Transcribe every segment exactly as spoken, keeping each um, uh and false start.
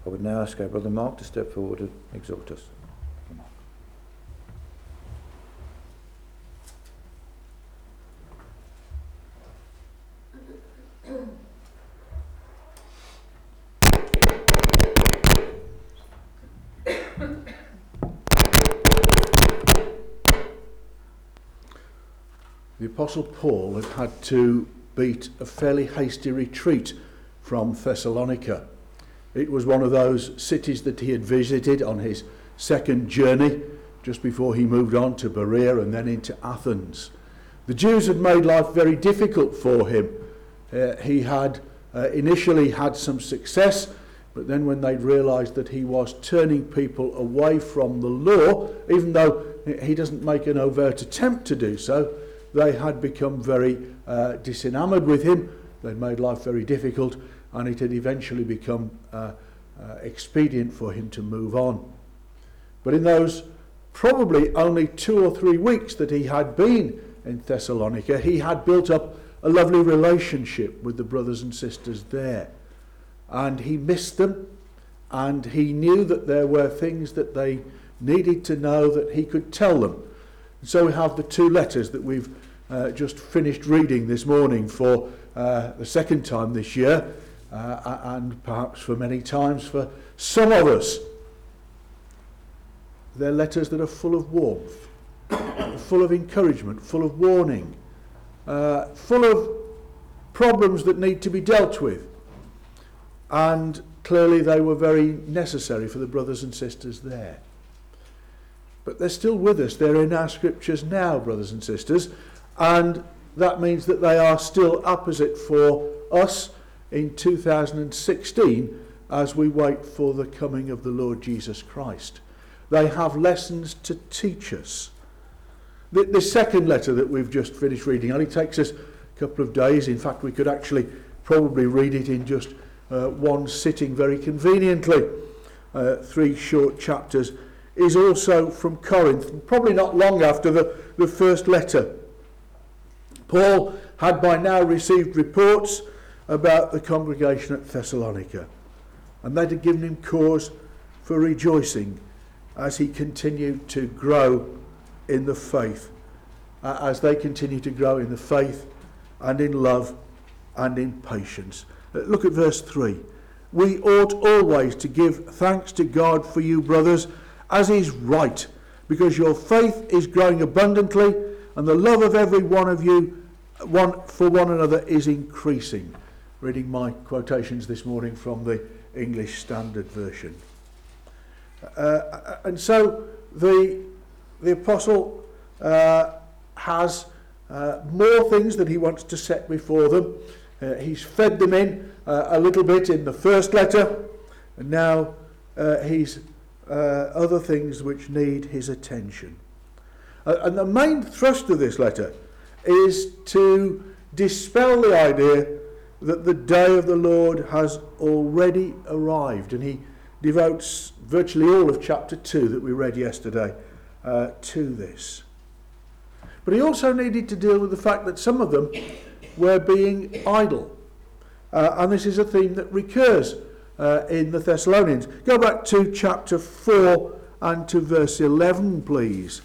I would now ask our brother Mark to step forward and exhort us. The Apostle Paul had had to beat a fairly hasty retreat from Thessalonica. It was one of those cities that he had visited on his second journey, just before he moved on to Berea and then into Athens. The Jews had made life very difficult for him. Uh, he had uh, initially had some success, but then when they'd realised that he was turning people away from the law, even though he doesn't make an overt attempt to do so, they had become very uh, disenamoured with him. They'd made life very difficult, and it had eventually become uh, uh, expedient for him to move on. But in those probably only two or three weeks that he had been in Thessalonica, he had built up a lovely relationship with the brothers and sisters there. And he missed them, and he knew that there were things that they needed to know that he could tell them. And so we have the two letters that we've uh, just finished reading this morning for uh, the second time this year, uh, and perhaps for many times for some of us. They're letters that are full of warmth, full of encouragement, full of warning, uh, full of problems that need to be dealt with. And clearly they were very necessary for the brothers and sisters there. But they're still with us. They're in our scriptures now, brothers and sisters. And that means that they are still apposite for us in two thousand sixteen as we wait for the coming of the Lord Jesus Christ. They have lessons to teach us. The, the second letter that we've just finished reading only takes us a couple of days. In fact, we could actually probably read it in just uh, one sitting very conveniently. Uh, three short chapters. Is also from Corinth, probably not long after the, the first letter. Paul had by now received reports about the congregation at Thessalonica, and that had given him cause for rejoicing as he continued to grow in the faith, uh, as they continue to grow in the faith and in love and in patience. Uh, look at verse three. We ought always to give thanks to God for you, brothers, as is right, because your faith is growing abundantly, and the love of every one of you one for one another is increasing. Reading my quotations this morning from the English Standard Version. Uh, and so the the apostle uh, has uh, more things that he wants to set before them. Uh, he's fed them in uh, a little bit in the first letter, and now uh, he's Uh, other things which need his attention. Uh, and the main thrust of this letter is to dispel the idea that the day of the Lord has already arrived. And he devotes virtually all of chapter two that we read yesterday uh, to this. But he also needed to deal with the fact that some of them were being idle. Uh, and this is a theme that recurs Uh, in the Thessalonians. Go back to chapter four and to verse eleven, please,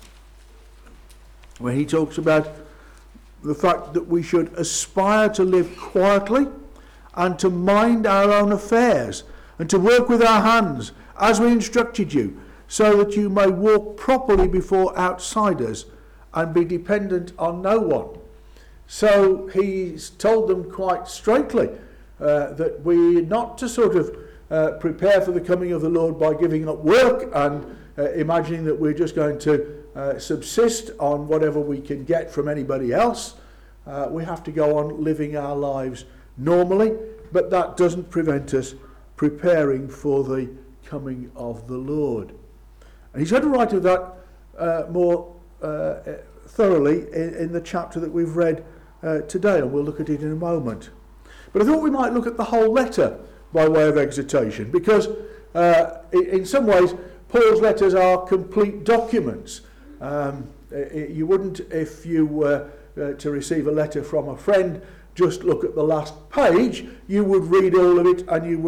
where he talks about the fact that we should aspire to live quietly and to mind our own affairs and to work with our hands as we instructed you, so that you may walk properly before outsiders and be dependent on no one. So he's told them quite straightly uh, that we're not to sort of uh, prepare for the coming of the Lord by giving up work and uh, imagining that we're just going to uh, subsist on whatever we can get from anybody else. Uh, we have to go on living our lives normally, but that doesn't prevent us preparing for the coming of the Lord. And he's going to write of that uh, more uh, thoroughly in, in the chapter that we've read uh, today, and we'll look at it in a moment. But I thought we might look at the whole letter by way of exhortation, because uh, in some ways Paul's letters are complete documents. Um, you wouldn't, if you were uh, to receive a letter from a friend, just look at the last page. You would read all of it, and you would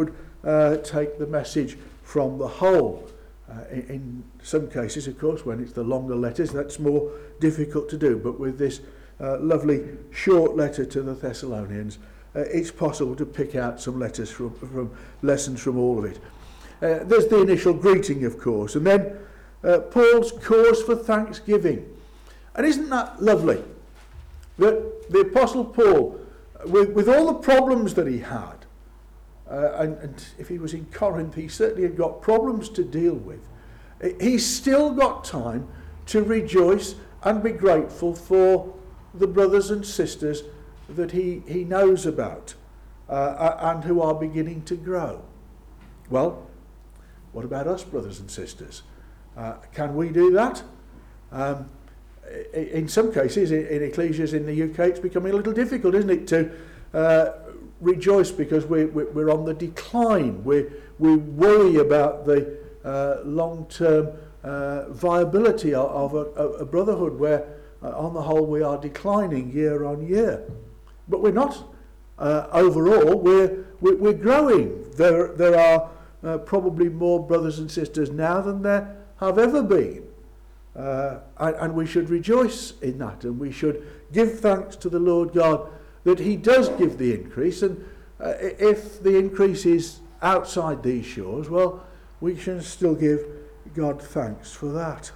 uh, take the message from the whole. Uh, in, in some cases, of course, when it's the longer letters, that's more difficult to do. But with this uh, lovely short letter to the Thessalonians, uh, it's possible to pick out some letters from, from lessons from all of it. Uh, there's the initial greeting, of course, and then uh, Paul's cause for thanksgiving. And isn't that lovely? That the Apostle Paul, with, with all the problems that he had, uh, and, and if he was in Corinth, he certainly had got problems to deal with, he's still got time to rejoice and be grateful for the brothers and sisters that he, he knows about uh, and who are beginning to grow. Well, what about us, brothers and sisters? Uh, can we do that? Um, in some cases, in ecclesias in the U K, it's becoming a little difficult, isn't it, to uh, rejoice because we're, we're on the decline. We we worry about the uh, long-term uh, viability of a, a brotherhood where, uh, on the whole, we are declining year on year. But we're not. Uh, overall, we're, we're we're growing. There there are uh, probably more brothers and sisters now than there have ever been. Uh, and, and we should rejoice in that, and we should give thanks to the Lord God that he does give the increase, and uh, if the increase is outside these shores, well, we should still give God thanks for that.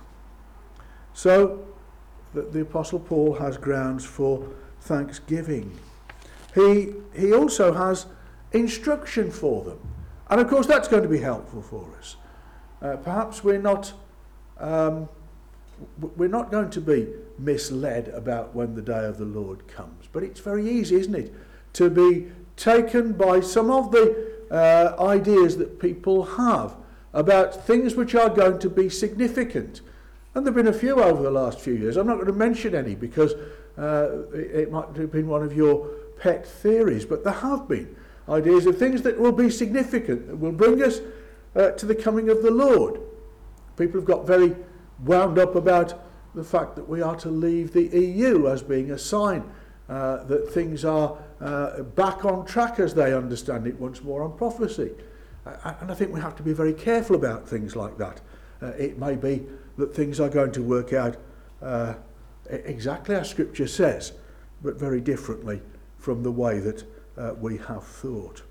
So the, the Apostle Paul has grounds for thanksgiving. He, he also has instruction for them, and of course that's going to be helpful for us. Uh, perhaps we're not um, We're not going to be misled about when the day of the Lord comes. But it's very easy, isn't it, to be taken by some of the uh, ideas that people have about things which are going to be significant. And there have been a few over the last few years. I'm not going to mention any because uh, it, it might have been one of your pet theories. But there have been ideas of things that will be significant, that will bring us uh, to the coming of the Lord. People have got very wound up about the fact that we are to leave the E U as being a sign uh, that things are uh, back on track as they understand it once more on prophecy. Uh, and I think we have to be very careful about things like that. Uh, it may be that things are going to work out uh, exactly as Scripture says, but very differently from the way that uh, we have thought.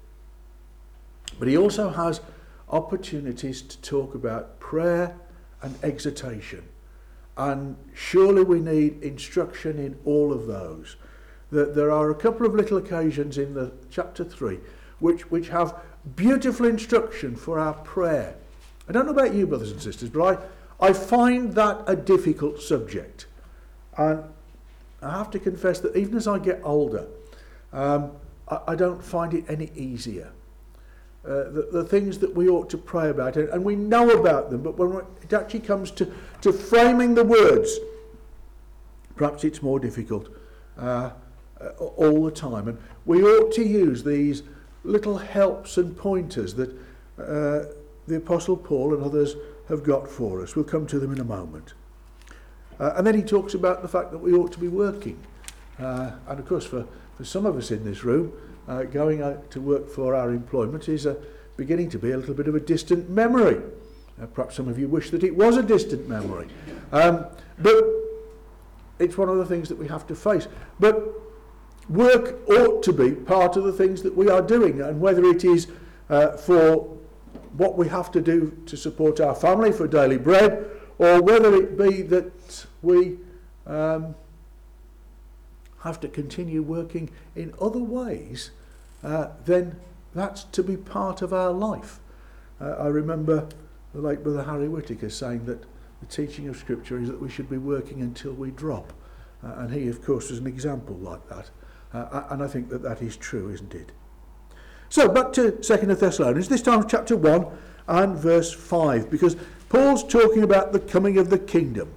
But he also has opportunities to talk about prayer and exhortation, and surely we need instruction in all of those. That there are a couple of little occasions in the chapter three which which have beautiful instruction for our prayer. I don't know about you, brothers and sisters, but I I find that a difficult subject, and I have to confess that even as I get older, um, I, I don't find it any easier. Uh, the, the things that we ought to pray about, and we know about them, but when it actually comes to, to framing the words, perhaps it's more difficult uh, all the time. And we ought to use these little helps and pointers that uh, the Apostle Paul and others have got for us. We'll come to them in a moment. Uh, and then he talks about the fact that we ought to be working. Uh, and of course, for, for some of us in this room, Uh, going out to work for our employment is uh, beginning to be a little bit of a distant memory. Uh, perhaps some of you wish that it was a distant memory. Um, but it's one of the things that we have to face. But work ought to be part of the things that we are doing, and whether it is uh, for what we have to do to support our family for daily bread, or whether it be that we um, have to continue working in other ways, uh, then that's to be part of our life. Uh, I remember the late Brother Harry Whittaker saying that the teaching of Scripture is that we should be working until we drop. Uh, and he, of course, was an example like that. Uh, and I think that that is true, isn't it? So, back to Second Thessalonians, this time chapter one and verse five, because Paul's talking about the coming of the kingdom.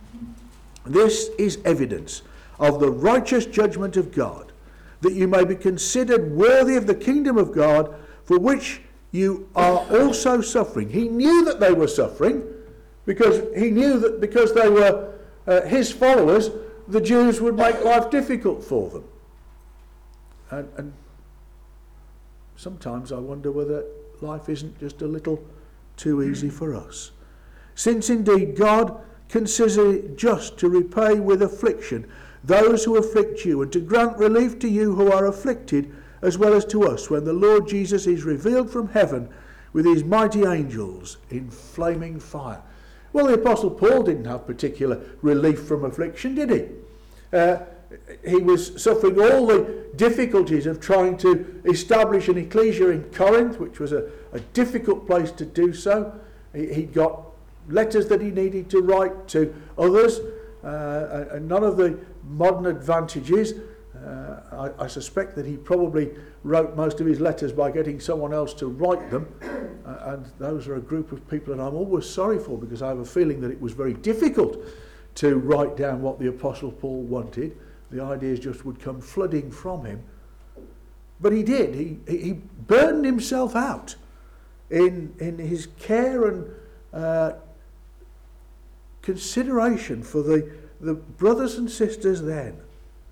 This is evidence of the righteous judgment of God, that you may be considered worthy of the kingdom of God, for which you are also suffering. He knew that they were suffering, because he knew that because they were uh, his followers, the Jews would make life difficult for them. And, and sometimes I wonder whether life isn't just a little too easy for us. Since indeed God considers it just to repay with affliction those who afflict you, and to grant relief to you who are afflicted, as well as to us, when the Lord Jesus is revealed from heaven with his mighty angels in flaming fire. Well, the Apostle Paul didn't have particular relief from affliction, did he? Uh, he was suffering all the difficulties of trying to establish an ecclesia in Corinth, which was a, a difficult place to do so. He, he got letters that he needed to write to others, uh, and none of the modern advantages. Uh, I, I suspect that he probably wrote most of his letters by getting someone else to write them, uh, and those are a group of people that I'm always sorry for, because I have a feeling that it was very difficult to write down what the Apostle Paul wanted. The ideas just would come flooding from him. But he did. He, he burned himself out in, in his care and uh, consideration for the, the brothers and sisters then.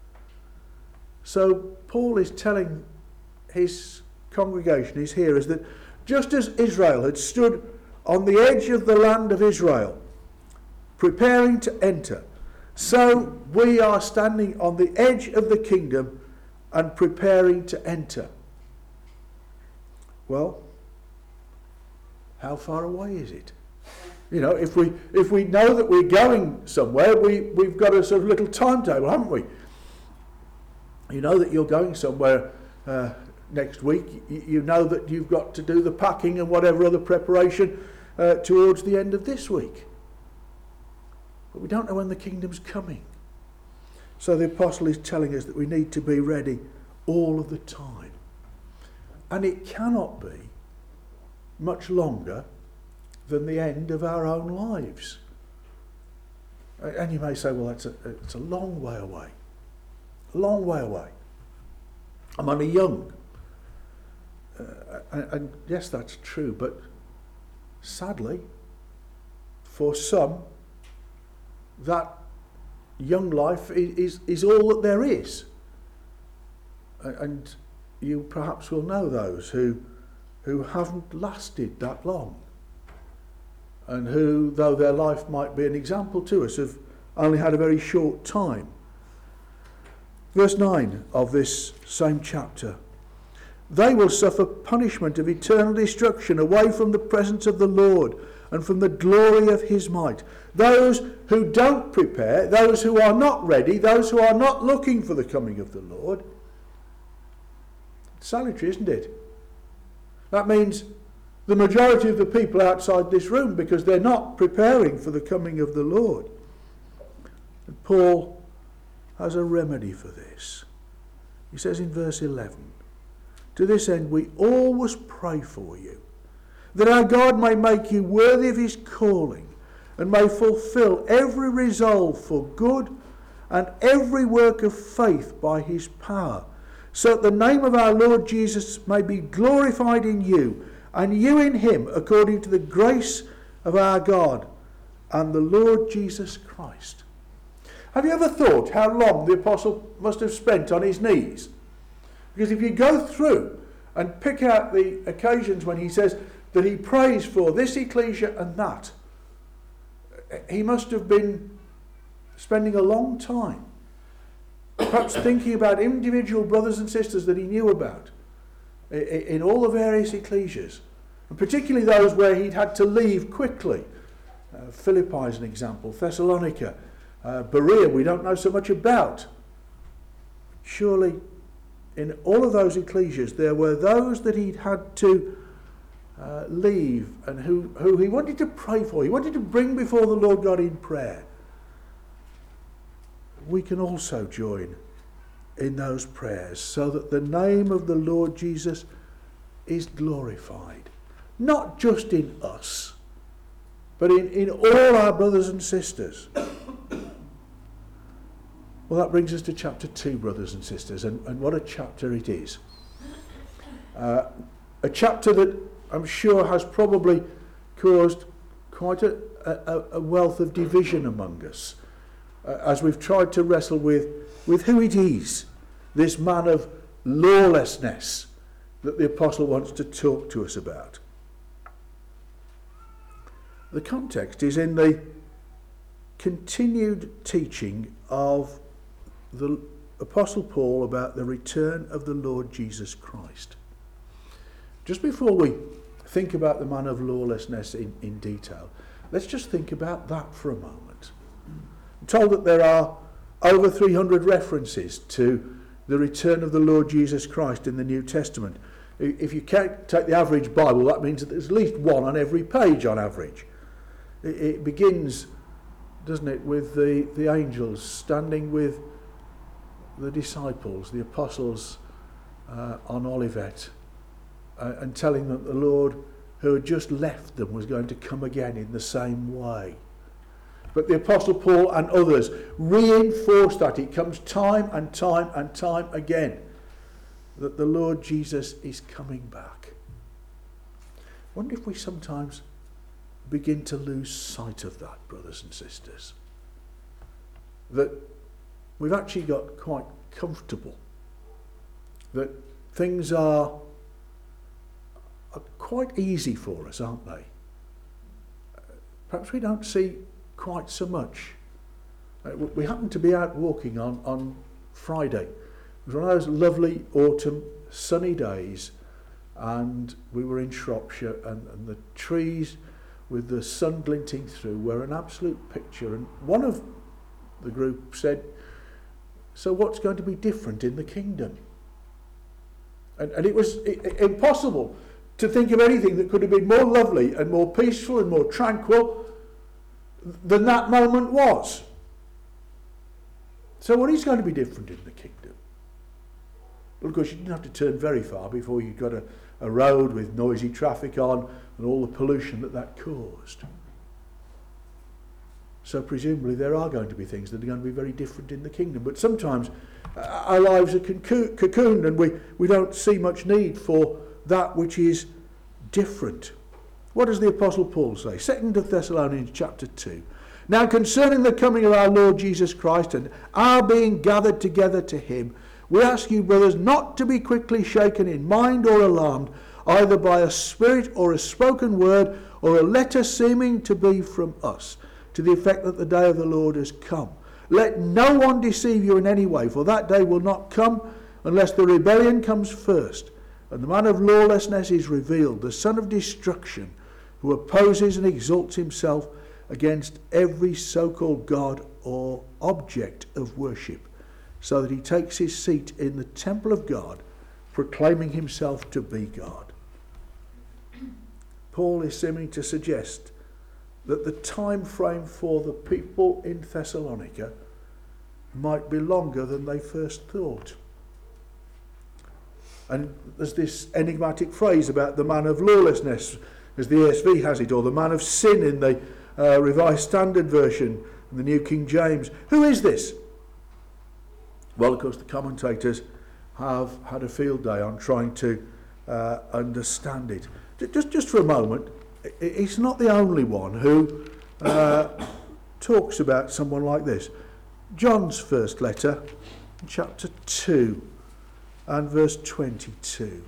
So Paul is telling his congregation, his hearers, that just as Israel had stood on the edge of the land of Israel, preparing to enter, so we are standing on the edge of the kingdom and preparing to enter. Well, how far away is it? You know, if we if we know that we're going somewhere, we, we've got a sort of little timetable, haven't we? You know that you're going somewhere uh, next week. You, you know that you've got to do the packing and whatever other preparation uh, towards the end of this week. But we don't know when the kingdom's coming. So the apostle is telling us that we need to be ready all of the time. And it cannot be much longer than the end of our own lives. And you may say, well, that's a, it's a long way away. A long way away. I'm only young. Uh, and, and yes, that's true, but sadly, for some, that young life is, is, is all that there is. And you perhaps will know those who, who haven't lasted that long, and who, though their life might be an example to us, have only had a very short time. Verse nine of this same chapter. They will suffer punishment of eternal destruction away from the presence of the Lord and from the glory of his might. Those who don't prepare, those who are not ready, those who are not looking for the coming of the Lord. It's salutary, isn't it? That means the majority of the people outside this room, because they're not preparing for the coming of the Lord. And Paul has a remedy for this. He says in verse eleven, to this end we always pray for you, that our God may make you worthy of his calling, and may fulfill every resolve for good and every work of faith by his power, so that the name of our Lord Jesus may be glorified in you, and you in him, according to the grace of our God and the Lord Jesus Christ. Have you ever thought how long the apostle must have spent on his knees? Because if you go through and pick out the occasions when he says that he prays for this ecclesia and that, he must have been spending a long time, perhaps thinking about individual brothers and sisters that he knew about in all the various ecclesias, and particularly those where he'd had to leave quickly. Uh, Philippi is an example, Thessalonica, uh, Berea we don't know so much about. Surely in all of those ecclesias there were those that he'd had to uh, leave, and who, who he wanted to pray for, he wanted to bring before the Lord God in prayer. We can also join in those prayers so that the name of the Lord Jesus is glorified, not just in us, but in, in all our brothers and sisters. Well, that brings us to chapter two, brothers and sisters, and, and what a chapter it is. Uh, a chapter that I'm sure has probably caused quite a, a, a wealth of division among us, uh, as we've tried to wrestle with, with who it is, this man of lawlessness, that the apostle wants to talk to us about. The context is in the continued teaching of the Apostle Paul about the return of the Lord Jesus Christ. Just before we think about the man of lawlessness in, in detail, let's just think about that for a moment. I'm told that there are over three hundred references to the return of the Lord Jesus Christ in the New Testament. If you take the average Bible, that means that there's at least one on every page on average. It, it begins, doesn't it, with the, the angels standing with the disciples, the apostles uh, on Olivet, uh, and telling them that the Lord who had just left them was going to come again in the same way. But the Apostle Paul and others reinforce that. It comes time and time and time again that the Lord Jesus is coming back. I wonder if we sometimes begin to lose sight of that, brothers and sisters. That we've actually got quite comfortable. That things are, are quite easy for us, aren't they? Perhaps we don't see quite so much. Uh, we happened to be out walking on, on Friday. It was one of those lovely autumn sunny days, and we were in Shropshire, and, and the trees with the sun glinting through were an absolute picture. And one of the group said, "So what's going to be different in the kingdom?" And, and it was it, it, impossible to think of anything that could have been more lovely and more peaceful and more tranquil than that moment was. So what is going to be different in the kingdom? Well, of course, you didn't have to turn very far before you got a, a road with noisy traffic on and all the pollution that that caused. So presumably there are going to be things that are going to be very different in the kingdom. But sometimes uh, our lives are cocoon- cocooned and we, we don't see much need for that which is different. What does the Apostle Paul say? Second Thessalonians chapter two. Now concerning the coming of our Lord Jesus Christ and our being gathered together to him, we ask you, brothers, not to be quickly shaken in mind or alarmed, either by a spirit or a spoken word or a letter seeming to be from us, to the effect that the day of the Lord has come. Let no one deceive you in any way, for that day will not come unless the rebellion comes first, and the man of lawlessness is revealed, the son of destruction, who opposes and exalts himself against every so-called God or object of worship, so that he takes his seat in the temple of God, proclaiming himself to be God. Paul is seeming to suggest that the time frame for the people in Thessalonica might be longer than they first thought. And there's this enigmatic phrase about the man of lawlessness, as the E S V has it, or the man of sin in the uh, Revised Standard Version, in the New King James. Who is this? Well, of course, the commentators have had a field day on trying to uh, understand it. Just, just for a moment, it's not the only one who uh, talks about someone like this. John's first letter, chapter two, and verse twenty-two.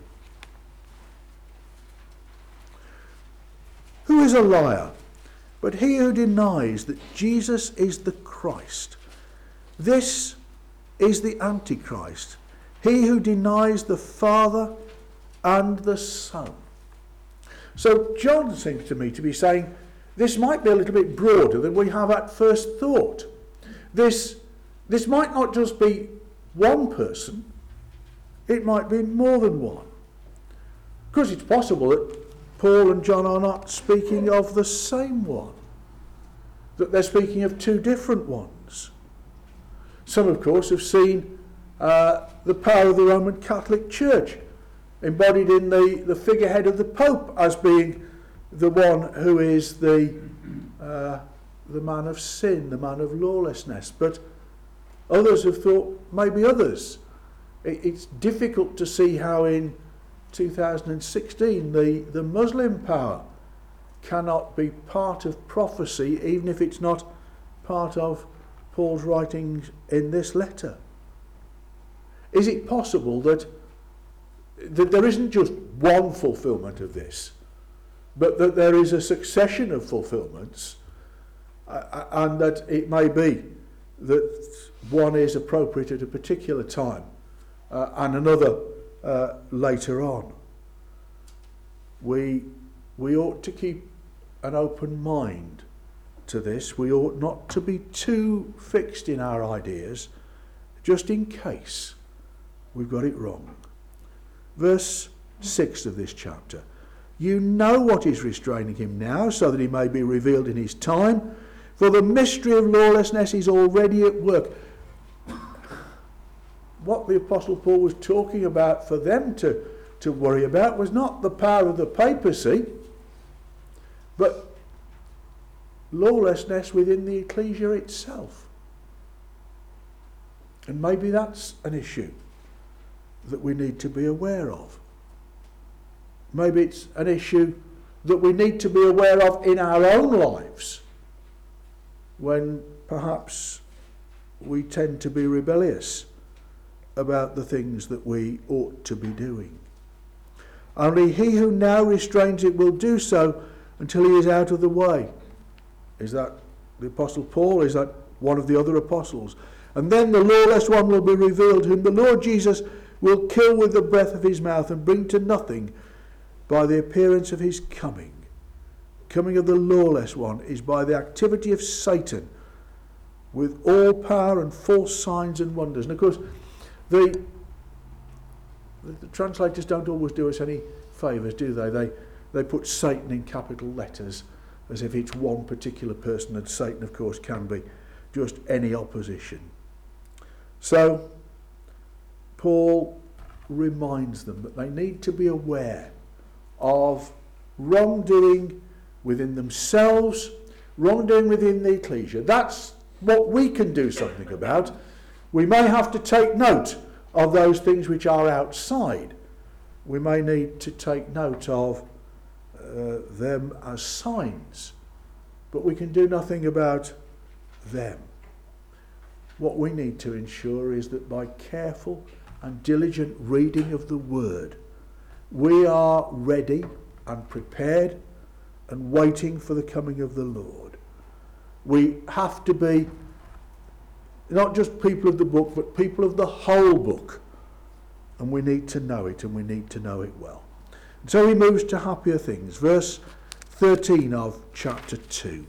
Who is a liar, but he who denies that Jesus is the Christ? This is the Antichrist, he who denies the Father and the Son. So John seems to me to be saying this might be a little bit broader than we have at first thought. This, this might not just be one person, it might be more than one. Because it's possible that Paul and John are not speaking of the same one, that they're speaking of two different ones. Some, of course, have seen uh, the power of the Roman Catholic Church embodied in the, the figurehead of the Pope as being the one who is the, uh, the man of sin, the man of lawlessness. But others have thought maybe others. It, it's difficult to see how in two thousand sixteen the, the Muslim power cannot be part of prophecy, even if it's not part of Paul's writings in this letter. Is it possible that that there isn't just one fulfilment of this, but that there is a succession of fulfilments, uh, and that it may be that one is appropriate at a particular time uh, and another uh, later on. We, we ought to keep an open mind to this. We ought not to be too fixed in our ideas, just in case we've got it wrong. Verse six of this chapter. You know what is restraining him now, so that he may be revealed in his time, for the mystery of lawlessness is already at work. What the Apostle Paul was talking about for them to, to worry about was not the power of the papacy, but lawlessness within the ecclesia itself. And maybe that's an issue that we need to be aware of. Maybe it's an issue that we need to be aware of in our own lives, when perhaps we tend to be rebellious about the things that we ought to be doing. Only he who now restrains it will do so until he is out of the way. Is that the Apostle Paul? Is that one of the other apostles? And then the lawless one will be revealed, whom the Lord Jesus will kill with the breath of his mouth and bring to nothing by the appearance of his coming. Coming of the lawless one is by the activity of Satan, with all power and false signs and wonders. And of course, the, the, the translators don't always do us any favours, do they? They they put Satan in capital letters, as if it's one particular person, and Satan, of course, can be just any opposition. So, Paul reminds them that they need to be aware of wrongdoing within themselves, wrongdoing within the ecclesia. That's what we can do something about. We may have to take note of those things which are outside. We may need to take note of uh, them as signs, but we can do nothing about them. What we need to ensure is that by careful and diligent reading of the Word, we are ready and prepared and waiting for the coming of the Lord. We have to be not just people of the book, but people of the whole book. And we need to know it, and we need to know it well. And so he moves to happier things. Verse thirteen of chapter two.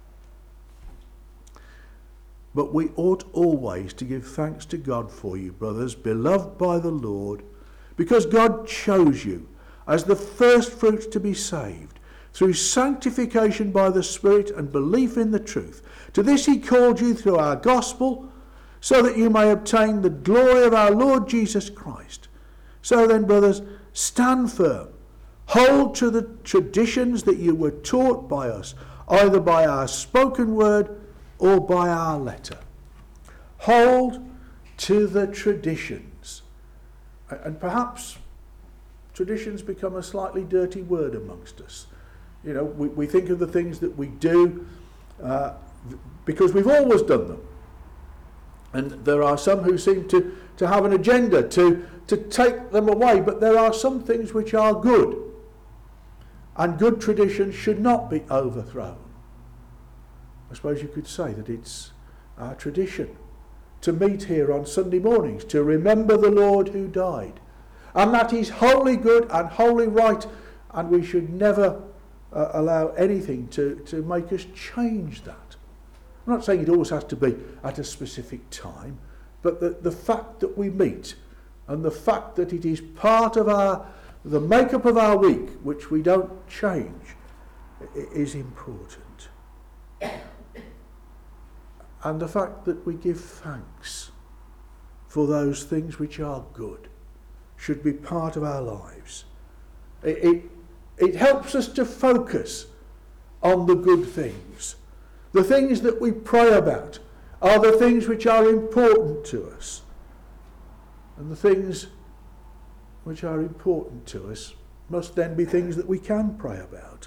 But we ought always to give thanks to God for you, brothers, beloved by the Lord, because God chose you as the first fruits to be saved, through sanctification by the Spirit and belief in the truth. To this he called you through our gospel, so that you may obtain the glory of our Lord Jesus Christ. So then, brothers, stand firm. Hold to the traditions that you were taught by us, either by our spoken word or by our letter. Hold to the traditions. And perhaps traditions become a slightly dirty word amongst us. You know, we, we think of the things that we do uh, because we've always done them. And there are some who seem to, to have an agenda to, to take them away, but there are some things which are good. And good traditions should not be overthrown. I suppose you could say that it's our tradition to meet here on Sunday mornings, to remember the Lord who died. And that is wholly good and wholly right, and we should never uh, allow anything to, to make us change that. I'm not saying it always has to be at a specific time, but the, the fact that we meet and the fact that it is part of our the makeup of our week, which we don't change, is important. And the fact that we give thanks for those things which are good should be part of our lives. It, it, it helps us to focus on the good things. The things that we pray about are the things which are important to us. And the things which are important to us must then be things that we can pray about.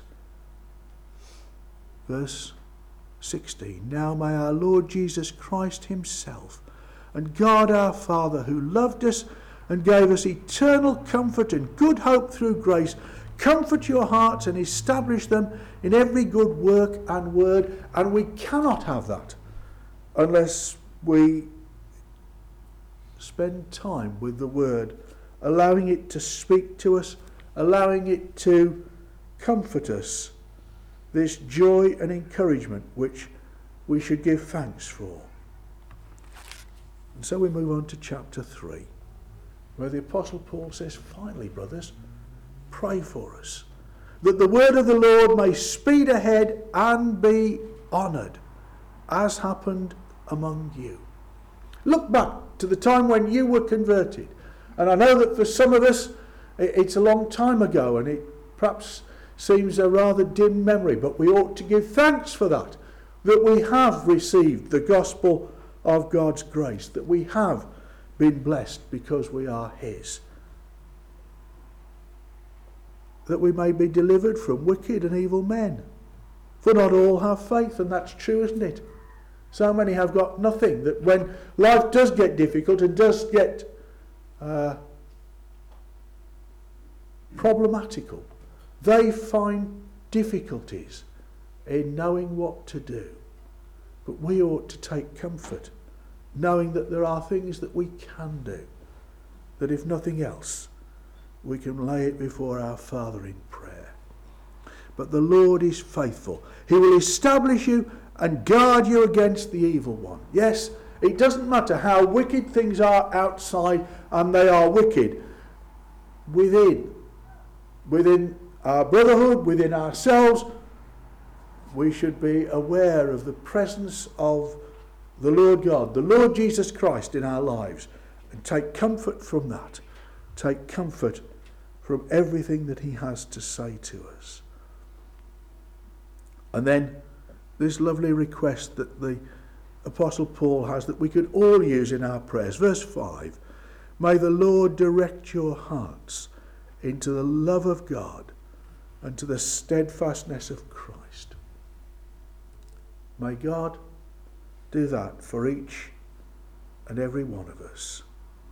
Verse sixteen. Now may our Lord Jesus Christ himself and God our Father, who loved us and gave us eternal comfort and good hope through grace, comfort your hearts and establish them in every good work and word. And we cannot have that unless we spend time with the word, allowing it to speak to us, allowing it to comfort us, this joy and encouragement which we should give thanks for. And so we move on to chapter three, where the Apostle Paul says, finally, brothers, pray for us, that the word of the Lord may speed ahead and be honoured, as happened among you. Look back to the time when you were converted. And I know that for some of us, it's a long time ago, and it perhaps seems a rather dim memory, but we ought to give thanks for that, that we have received the gospel of God's grace, that we have been blessed because we are his, that we may be delivered from wicked and evil men. For not all have faith, and that's true, isn't it? So many have got nothing, that when life does get difficult and does get uh, problematical, they find difficulties in knowing what to do. But we ought to take comfort, knowing that there are things that we can do, that if nothing else, we can lay it before our Father in prayer. But the Lord is faithful. He will establish you and guard you against the evil one. Yes, it doesn't matter how wicked things are outside, and they are wicked within. Within our brotherhood, within ourselves, we should be aware of the presence of the Lord God, the Lord Jesus Christ in our lives, and take comfort from that. Take comfort from everything that he has to say to us. And then this lovely request that the Apostle Paul has, that we could all use in our prayers. Verse five, may the Lord direct your hearts into the love of God and to the steadfastness of Christ. May God do that for each and every one of us.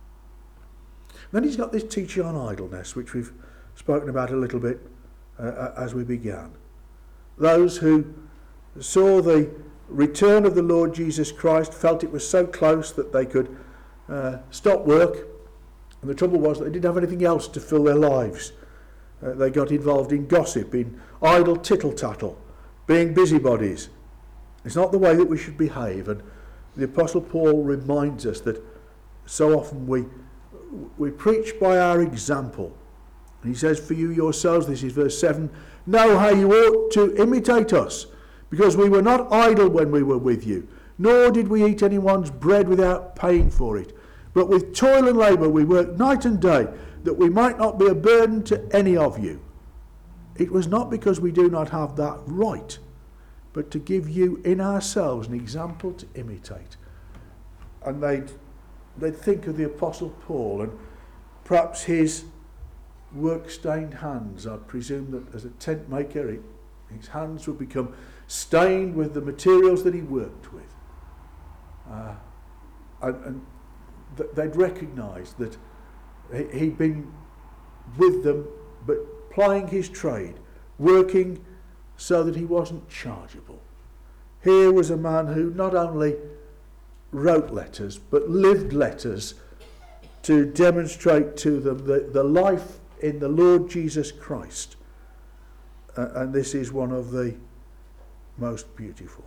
Then he's got this teaching on idleness, which we've spoken about a little bit uh, as we began. Those who saw the return of the Lord Jesus Christ felt it was so close that they could uh, stop work. And the trouble was that they didn't have anything else to fill their lives. Uh, they got involved in gossip, in idle tittle-tattle, being busybodies. It's not the way that we should behave. And the Apostle Paul reminds us that so often we we preach by our example. And he says, for you yourselves, this is verse seven, know how you ought to imitate us, because we were not idle when we were with you, nor did we eat anyone's bread without paying for it. But with toil and labour we worked night and day, that we might not be a burden to any of you. It was not because we do not have that right, but to give you in ourselves an example to imitate. And they'd, they'd think of the Apostle Paul, and perhaps his work-stained hands. I presume that as a tent maker, it, his hands would become stained with the materials that he worked with. Uh, and, and th- they'd recognise that he, he'd been with them, but plying his trade, working so that he wasn't chargeable. Here was a man who not only wrote letters, but lived letters to demonstrate to them the, the life in the Lord Jesus Christ. Uh, and this is one of the most beautiful.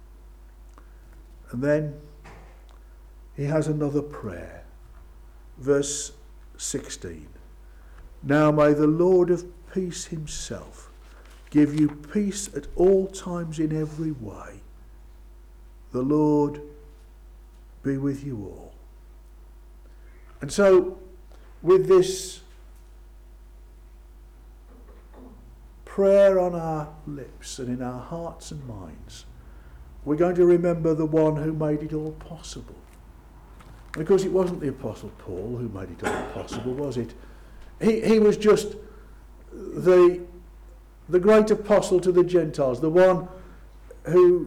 And then he has another prayer. Verse sixteen. Now may the Lord of peace himself give you peace at all times in every way. The Lord be with you all. And so, with this prayer on our lips and in our hearts and minds, we're going to remember the one who made it all possible. Because it wasn't the Apostle Paul who made it all possible, was it? He, he was just the, the great apostle to the Gentiles, the one who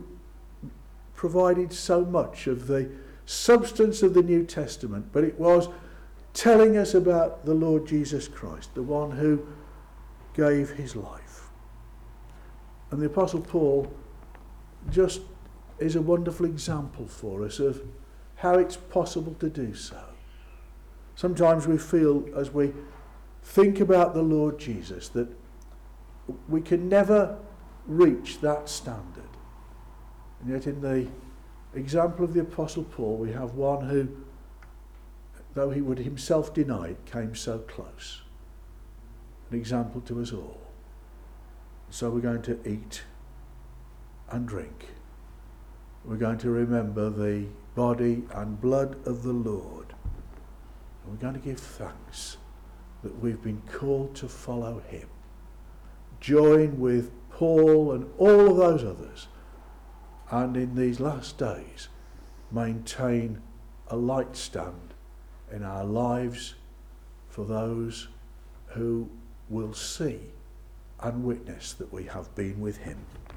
provided so much of the substance of the New Testament, but it was telling us about the Lord Jesus Christ, the one who gave his life. And the Apostle Paul just is a wonderful example for us of how it's possible to do so. Sometimes we feel, as we think about the Lord Jesus, that we can never reach that standard. And yet in the example of the Apostle Paul, we have one who, though he would himself deny it, came so close. An example to us all. So we're going to eat and drink. We're going to remember the body and blood of the Lord. And we're going to give thanks that we've been called to follow him. Join with Paul and all of those others, and in these last days maintain a light stand in our lives for those who will see and witness that we have been with him.